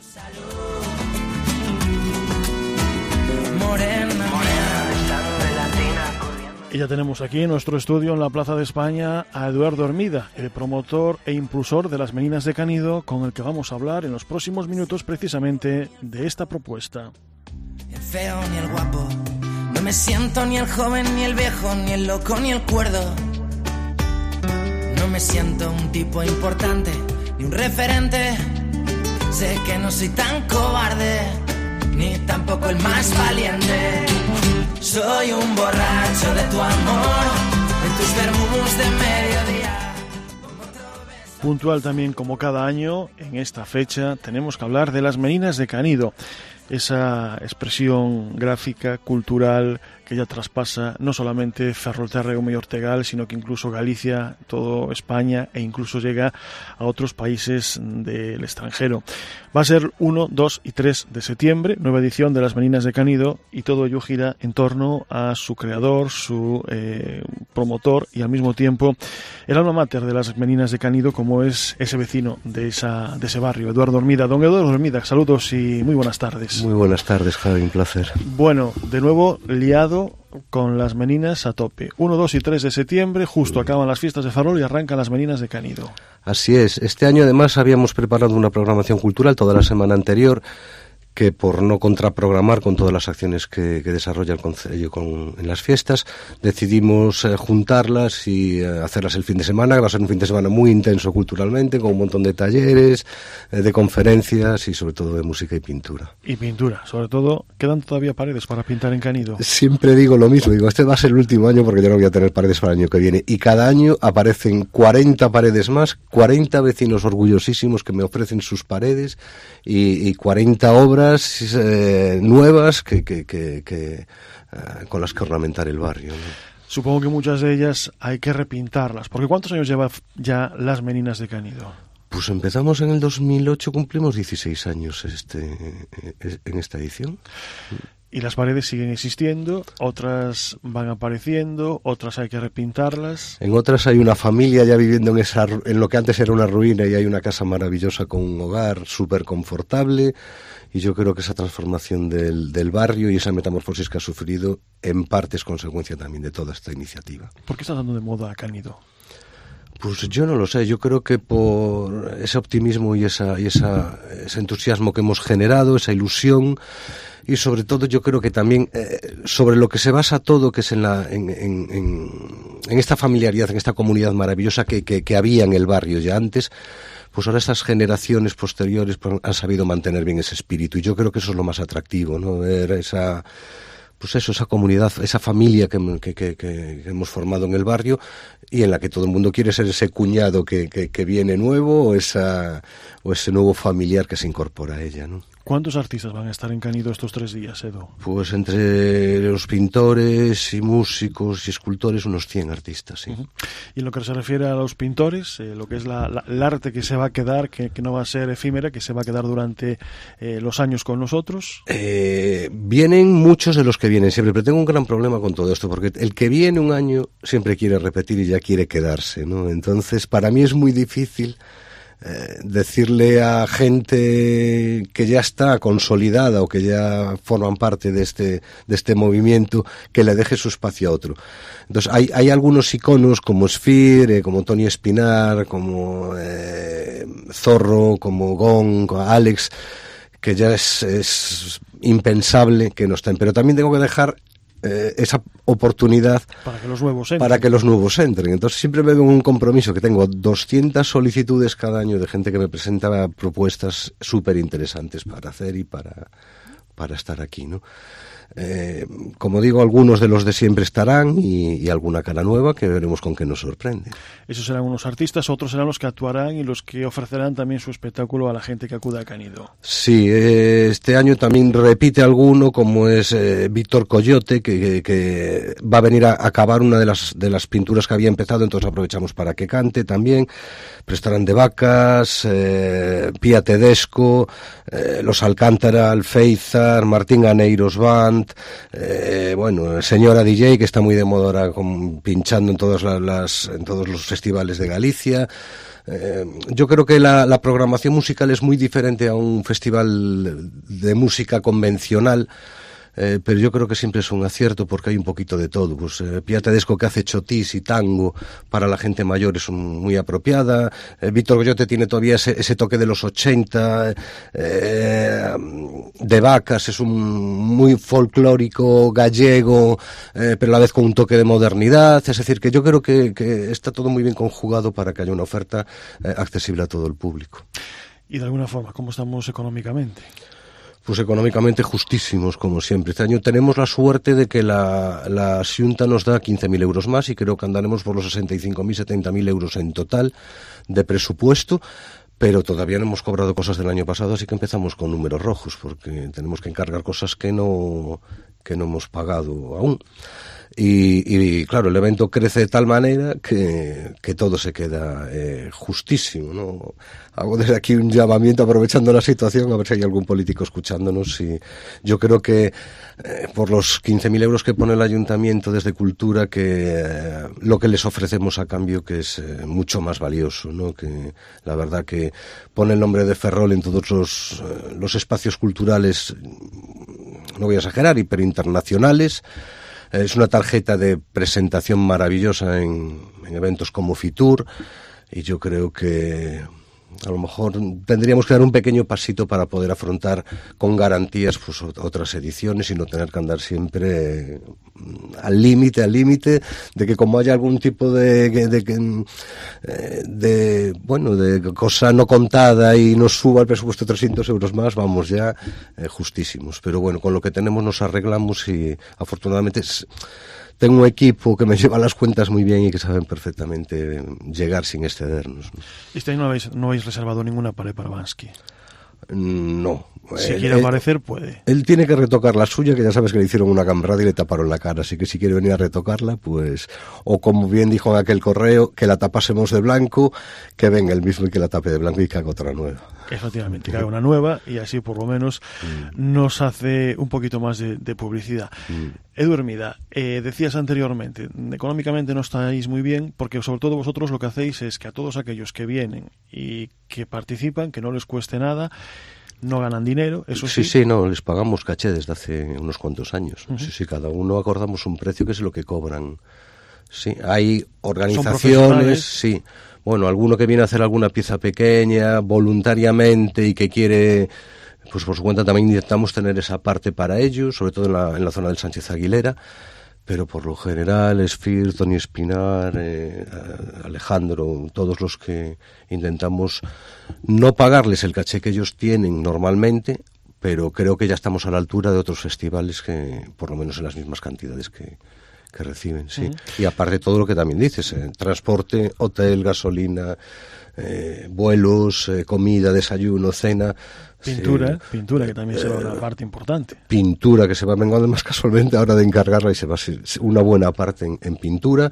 Morena, morena de sangre latina.
Y ya tenemos aquí en nuestro estudio en la Plaza de España a Eduardo Hermida, el promotor e impulsor de las Meninas de Canido, con el que vamos a hablar en los próximos minutos precisamente de esta propuesta.
Ni el feo ni el guapo, no me siento ni el joven ni el viejo, ni el loco ni el cuerdo. No me siento un tipo importante ni un referente. Sé que no soy tan cobarde, ni tampoco el más valiente. Soy un borracho de tu amor, de tus vermús de mediodía.
Puntual también como cada año, en esta fecha tenemos que hablar de las Meninas de Canido. esa expresión gráfica, cultural, que ya traspasa no solamente Ferrolterra y Ortegal, sino que incluso Galicia, todo España e incluso llega a otros países del extranjero. Va a ser uno, dos y tres de septiembre, nueva edición de las Meninas de Canido, y todo ello gira en torno a su creador, su eh, promotor y al mismo tiempo el alma mater de las Meninas de Canido, como es ese vecino de, esa, de ese barrio, Eduardo Hermida. Don Eduardo Hermida, saludos y muy buenas tardes.
Muy buenas tardes, Javi, un placer.
Bueno, de nuevo liado con las Meninas a tope. uno, dos y tres de septiembre, justo acaban las fiestas de Ferrol y arrancan las Meninas de Canido.
Así es. Este año además habíamos preparado una programación cultural toda la semana anterior, que por no contraprogramar con todas las acciones que, que desarrolla el Concello con, en las fiestas, decidimos eh, juntarlas y eh, hacerlas el fin de semana, que va a ser un fin de semana muy intenso culturalmente, con un montón de talleres, eh, de conferencias y sobre todo de música y pintura.
Y pintura, sobre todo, ¿quedan todavía paredes para pintar en Canido?
Siempre digo lo mismo, digo, este va a ser el último año porque yo no voy a tener paredes para el año que viene, y cada año aparecen cuarenta paredes más, cuarenta vecinos orgullosísimos que me ofrecen sus paredes y, y cuarenta obras Eh, nuevas que, que, que, que uh, con las que ornamentar el barrio, ¿no?
Supongo que muchas de ellas hay que repintarlas, porque ¿cuántos años lleva ya las Meninas de Canido?
Pues empezamos en el dos mil ocho, cumplimos dieciséis años este, en esta edición.
Y las paredes siguen existiendo, otras van apareciendo, otras hay que repintarlas.
En otras hay una familia ya viviendo en esa, en lo que antes era una ruina, y hay una casa maravillosa con un hogar súper confortable. Y yo creo que esa transformación del, del barrio y esa metamorfosis que ha sufrido en parte es consecuencia también de toda esta iniciativa.
¿Por qué está dando de moda Canido?
Pues yo no lo sé, yo creo que por ese optimismo y, esa, y esa, ese entusiasmo que hemos generado, esa ilusión, y sobre todo yo creo que también eh, sobre lo que se basa todo, que es en, la, en, en, en, en esta familiaridad, en esta comunidad maravillosa que, que, que había en el barrio ya antes, pues ahora estas generaciones posteriores pues, han sabido mantener bien ese espíritu, y yo creo que eso es lo más atractivo, ¿no? Ver esa... pues eso, esa comunidad, esa familia que, que, que, que hemos formado en el barrio, y en la que todo el mundo quiere ser ese cuñado que, que, que viene nuevo, o, esa, o ese nuevo familiar que se incorpora a ella, ¿no?
¿Cuántos artistas van a estar en Canido estos tres días, Edu?
Pues entre los pintores y músicos y escultores, unos cien artistas, sí. Uh-huh.
Y en lo que se refiere a los pintores, eh, lo que es la, la, el arte que se va a quedar, que, que no va a ser efímera, que se va a quedar durante eh, los años con nosotros.
Eh, vienen muchos de los que vienen siempre, pero tengo un gran problema con todo esto, porque el que viene un año siempre quiere repetir y ya quiere quedarse, ¿no? Entonces, para mí es muy difícil Eh, decirle a gente que ya está consolidada o que ya forman parte de este de este movimiento que le deje su espacio a otro. Entonces hay hay algunos iconos como Sphere, eh, como Tony Espinar, como eh, Zorro, como Gong, como Alex, que ya es, es impensable que no estén. Pero también tengo que dejar Eh, esa oportunidad
para que los nuevos entren.
para que los nuevos entren. Entonces siempre me veo un compromiso, que tengo doscientas solicitudes cada año de gente que me presenta propuestas súper interesantes para hacer y para, para estar aquí, ¿no? Eh, como digo, algunos de los de siempre estarán y, y alguna cara nueva que veremos con qué nos sorprende.
Esos serán unos artistas, otros serán los que actuarán y los que ofrecerán también su espectáculo a la gente que acuda a Canido.
Sí, eh, este año también repite alguno, como es eh, Víctor Coyote, que, que, que va a venir a acabar una de las, de las pinturas que había empezado, entonces aprovechamos para que cante también. Prestarán de Vacas, eh, Pía Tedesco, eh, Los Alcántara, Alféizar, Martín Ganeiros Band, eh, bueno, Señora D J, que está muy de moda ahora con, pinchando en todas las, las en todos los festivales de Galicia. Eh, yo creo que la, la programación musical es muy diferente a un festival de música convencional. Eh, pero yo creo que siempre es un acierto porque hay un poquito de todo. Pues eh, Pía Tedesco, que hace chotís y tango para la gente mayor, es un, muy apropiada. eh, Víctor Coyote tiene todavía ese, ese toque de los ochenta. eh, de Vacas es un muy folclórico gallego, eh, pero a la vez con un toque de modernidad. Es decir, que yo creo que, que está todo muy bien conjugado para que haya una oferta eh, accesible a todo el público.
Y de alguna forma, ¿cómo estamos económicamente?
Pues económicamente justísimos, como siempre. Este año tenemos la suerte de que la, la Xunta nos da quince mil euros más, y creo que andaremos por los sesenta y cinco mil, setenta mil euros en total de presupuesto. pero todavía no hemos cobrado cosas del año pasado, así que empezamos con números rojos, porque tenemos que encargar cosas que no, que no hemos pagado aún. Y, y claro, el evento crece de tal manera que, que todo se queda eh, justísimo, ¿no? Hago desde aquí un llamamiento, aprovechando la situación, a ver si hay algún político escuchándonos. Y yo creo que eh, por los quince mil euros que pone el Ayuntamiento desde Cultura, que eh, lo que les ofrecemos a cambio que es eh, mucho más valioso, ¿no? Que la verdad que pone el nombre de Ferrol en todos los, eh, los espacios culturales, no voy a exagerar, hiperinternacionales. Es una tarjeta de presentación maravillosa en, en eventos como Fitur, y yo creo que a lo mejor tendríamos que dar un pequeño pasito para poder afrontar con garantías pues otras ediciones y no tener que andar siempre al límite, al límite de que como haya algún tipo de, de, de, de bueno de cosa no contada y nos suba el presupuesto trescientos euros más, vamos ya eh, justísimos. Pero bueno, con lo que tenemos nos arreglamos y afortunadamente es, tengo un equipo que me lleva las cuentas muy bien y que saben perfectamente llegar sin excedernos.
Este año no habéis, no habéis reservado ninguna pared para Bansky.
No.
Si
él,
quiere aparecer, puede.
Él tiene que retocar la suya, que ya sabes que le hicieron una cambrada y le taparon la cara, así que si quiere venir a retocarla, pues... O como bien dijo en aquel correo, que la tapásemos de blanco, que venga el mismo y que la tape de blanco y que haga otra nueva.
Efectivamente, que haga una nueva y así por lo menos mm. nos hace un poquito más de, de publicidad. Mm. Edu Hermida, eh, decías anteriormente, económicamente no estáis muy bien, porque sobre todo vosotros lo que hacéis es que a todos aquellos que vienen y que participan, que no les cueste nada, no ganan dinero, eso sí.
Sí, sí, no, les pagamos caché desde hace unos cuantos años. Uh-huh. Sí, sí, cada uno acordamos un precio que es lo que cobran. Sí, hay organizaciones, sí. Bueno, alguno que viene a hacer alguna pieza pequeña, voluntariamente, y que quiere, pues por su cuenta también intentamos tener esa parte para ellos, sobre todo en la, en la zona del Sánchez Aguilera. Pero por lo general, Esfir, Tony Espinar, eh, Alejandro, todos los que intentamos no pagarles el caché que ellos tienen normalmente, pero creo que ya estamos a la altura de otros festivales que, por lo menos en las mismas cantidades que, que reciben, sí. Uh-huh. Y aparte todo lo que también dices, eh, transporte, hotel, gasolina, eh, vuelos, eh, comida, desayuno, cena...
Pintura, sí. pintura que también eh, será una parte importante.
Pintura que se va menguando más casualmente ahora de encargarla y se va a ser una buena parte en, en pintura,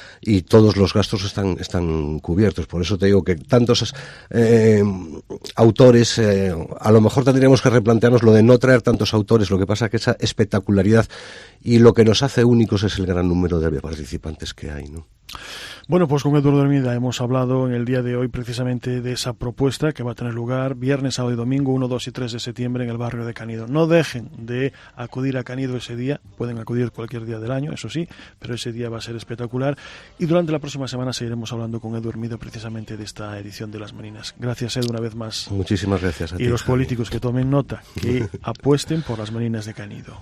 y todos los gastos están están cubiertos. Por eso te digo que tantos eh, autores, eh, a lo mejor tendríamos que replantearnos lo de no traer tantos autores. Lo que pasa es que esa espectacularidad y lo que nos hace únicos es el gran número de participantes que hay, ¿no?
Bueno, pues con Eduardo Hermida hemos hablado en el día de hoy precisamente de esa propuesta que va a tener lugar viernes, sábado y domingo, uno, dos y tres de septiembre en el barrio de Canido. No dejen de acudir a Canido ese día, pueden acudir cualquier día del año, eso sí, pero ese día va a ser espectacular, y durante la próxima semana seguiremos hablando con Edu Hermida precisamente de esta edición de Las Marinas. Gracias, Edu, una vez más.
Muchísimas gracias a ti.
Y los políticos que tomen nota, que apuesten por Las Marinas de Canido.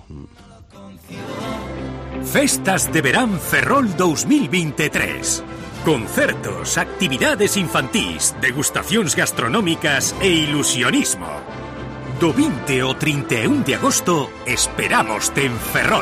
Festas de Verán Ferrol dos mil veintitrés. Concertos, actividades infantís, degustacións gastronómicas e ilusionismo. Do veinte ao trinta e un de agosto esperámoste en Ferrol.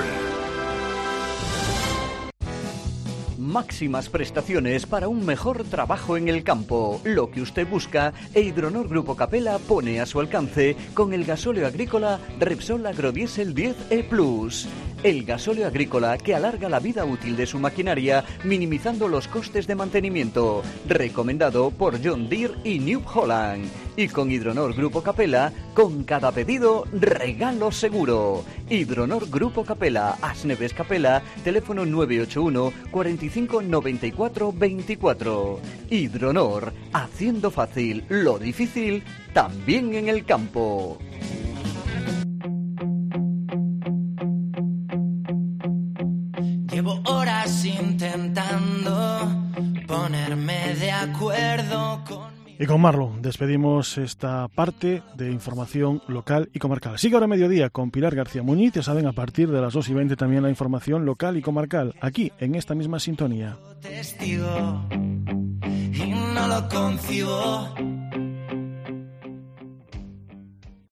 Máximas prestaciones para un mejor trabajo en el campo. Lo que usted busca, e Hidronor Grupo Capella pone a su alcance con el gasóleo agrícola Repsol Agrodiesel diez E Plus. El gasóleo agrícola que alarga la vida útil de su maquinaria, minimizando los costes de mantenimiento. Recomendado por John Deere y New Holland. Y con Hidronor Grupo Capella, con cada pedido, regalo seguro. Hidronor Grupo Capella, Asneves Capella, teléfono nueve ocho uno, cuarenta y cinco, noventa y cuatro, veinticuatro. Hidronor, haciendo fácil lo difícil, también en el campo.
Llevo horas intentando ponerme de acuerdo con...
Y con Marlon despedimos esta parte de información local y comarcal. Sigue ahora mediodía con Pilar García Muñiz. Ya saben, a partir de las dos y veinte también la información local y comarcal, aquí en esta misma sintonía.
Testigo y no lo concibo.